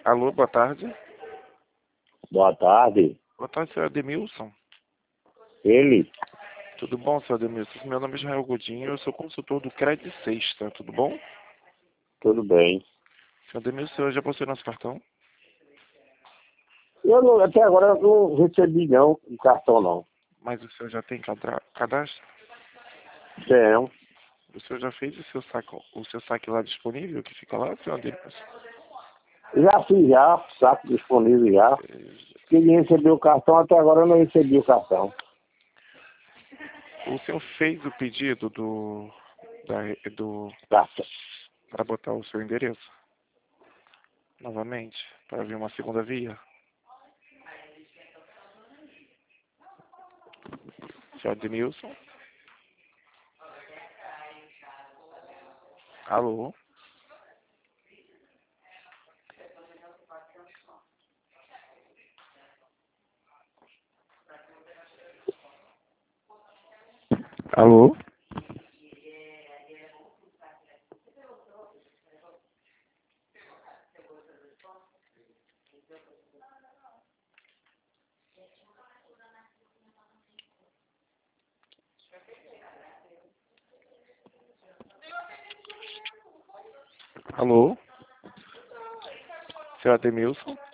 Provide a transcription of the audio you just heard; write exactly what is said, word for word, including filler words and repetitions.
Alô, boa tarde. Boa tarde. Boa tarde, senhor Ademilson. Ele? Tudo bom, senhor Ademilson? Meu nome é Israel Godinho, eu sou consultor do Crédito Sexta, tudo bom? Tudo bem. Senhor Ademilson, o senhor já possui nosso cartão? Eu não, até agora eu não recebi não, o cartão não. Mas o senhor já tem cadra- cadastro? Tenho. O senhor já fez o seu saque, o seu saque lá disponível, que fica lá, senhor Ademilson? Já fiz já, saco disponível já. Queria receber o cartão, até agora eu não recebi o cartão. O senhor fez o pedido do, da, do, Cartão. para botar o seu endereço? Novamente, para vir uma segunda via? Senhor Ademilson? Alô? Alô? Alô? Senhor Ademilson?